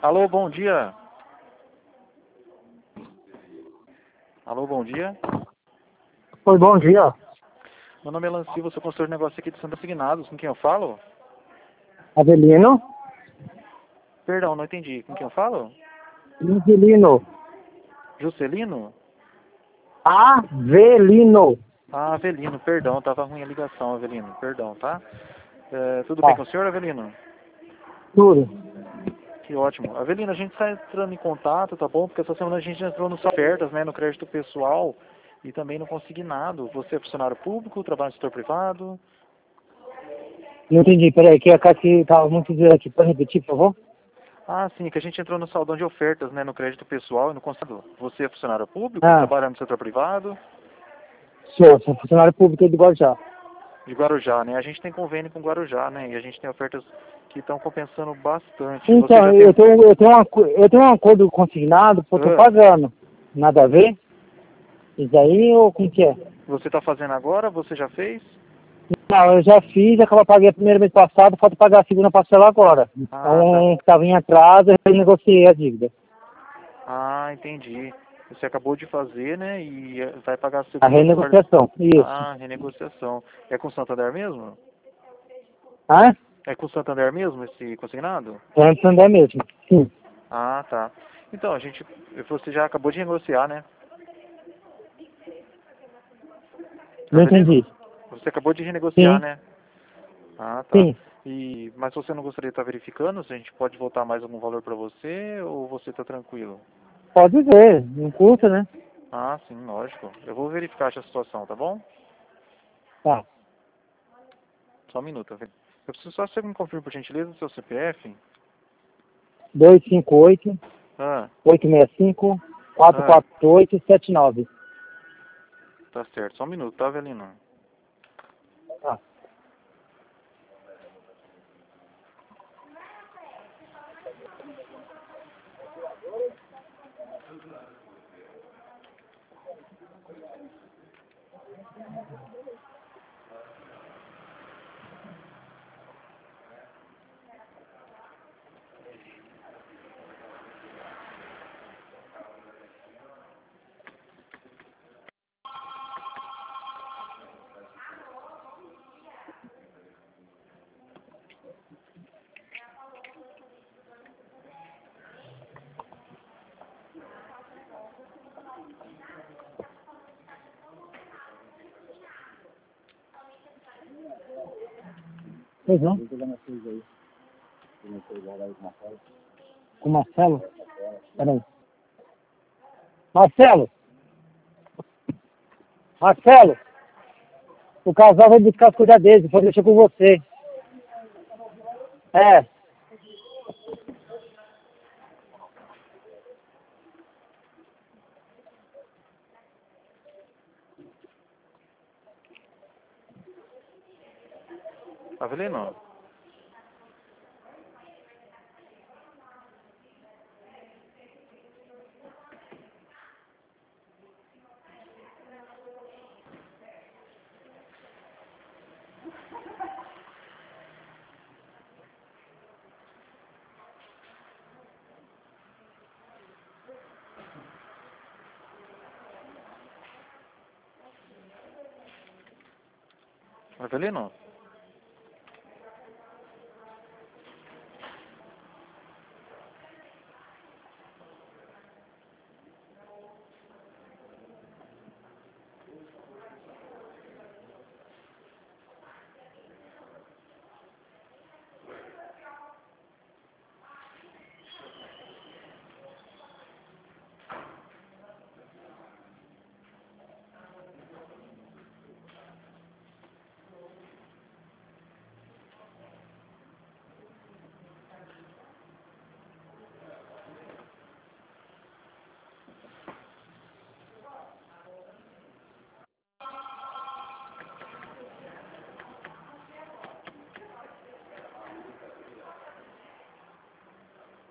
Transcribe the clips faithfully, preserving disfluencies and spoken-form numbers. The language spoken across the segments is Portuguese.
Alô, bom dia. Alô, bom dia. Oi, bom dia. Meu nome é Lan Silva, sou consultor de negócio aqui de Santa Signados. Com quem eu falo? Avelino? Perdão, não entendi. Com quem eu falo? Avelino. Juscelino? Avelino. Ah, Avelino, perdão, tava ruim a ligação, Avelino. Perdão, tá? É, tudo bem Tá, com o senhor, Avelino? tudo. Que ótimo. Avelino, a gente está entrando em contato, tá bom? Porque essa semana a gente entrou nas ofertas, né? No crédito pessoal e também no consignado. Você é funcionário público, trabalha no setor privado? Não entendi, peraí, que a Cátia estava muito dizendo aqui. Pode repetir, por favor? Ah, sim, que a gente entrou no saldão de ofertas, né? No crédito pessoal e no consignado. Você é funcionário público, Ah, trabalha no setor privado? sou, sou funcionário público aí do Guarujá. De Guarujá, né? A gente tem convênio com Guarujá, né? E a gente tem ofertas que estão compensando bastante. Você já Então, tem... eu tenho, eu tenho, um aco- eu tenho um acordo consignado, porque eu tô Ah, pagando. Nada a ver? Isso aí ou como que é? você está fazendo agora? Você já fez? Não, eu já fiz, acaba paguei a primeira mês passado, falta pagar a segunda parcela agora. Ah, tá. Então, que estava em atraso, eu negociei a dívida. Ah, entendi. Você acabou de fazer, né? E eh, vai pagar a A segunda parcela. renegociação, isso. Ah, renegociação. É com Santander mesmo? Ah, É com Santander mesmo esse consignado? é no Santander mesmo. Sim, Ah, tá. Então, a gente, você já acabou de negociar, né? Tá não vendo? entendi. Você acabou de renegociar, Sim, né? Ah, tá. sim. E, mas você não gostaria de estar verificando se a gente pode voltar mais algum valor para você ou você está tranquilo? Pode ver, não custa, né? Ah, sim, lógico. Eu vou verificar essa situação, tá bom? Tá. Só um minuto, tá vendo? Eu preciso só que você me confirme, por gentileza, o seu C P F. dois cinco oito, Ah, oito seis cinco, quatro ah, quatro oito, sete nove. tá certo. Só um minuto, tá, Avelino? Tá. Pois não? Com o Marcelo? Peraí. Marcelo! Marcelo! O casal vai buscar as coisas deles, depois deixa com você. É. Avelino? Avelino?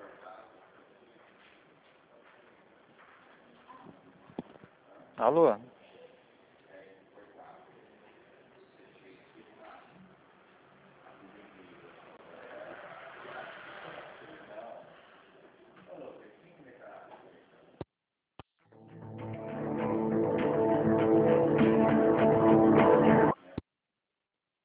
Alô?